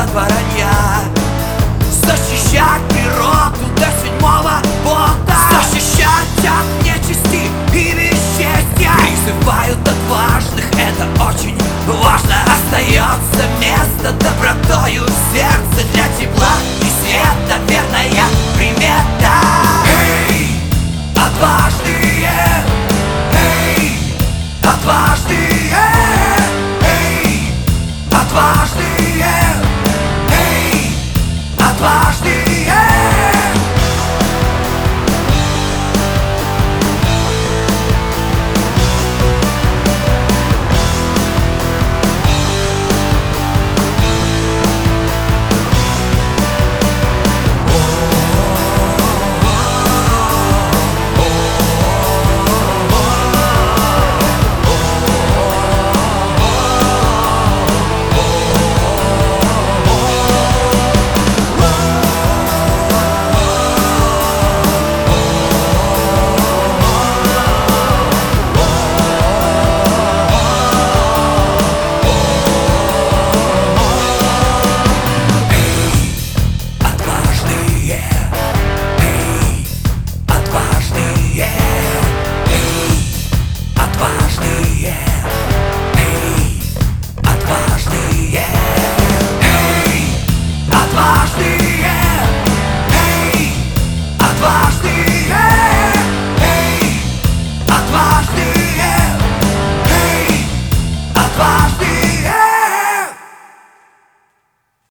от воронья, защищать природу до седьмого пота, защищать от нечисти и бесчестия. Призывают отважных, это очень важно. Остается место добротою в сердце для тепла и света, верная примета. Эй, отважные! Эй, отважные! Эй, отважные! Эй, отважные! Отважные! Эй, отважные!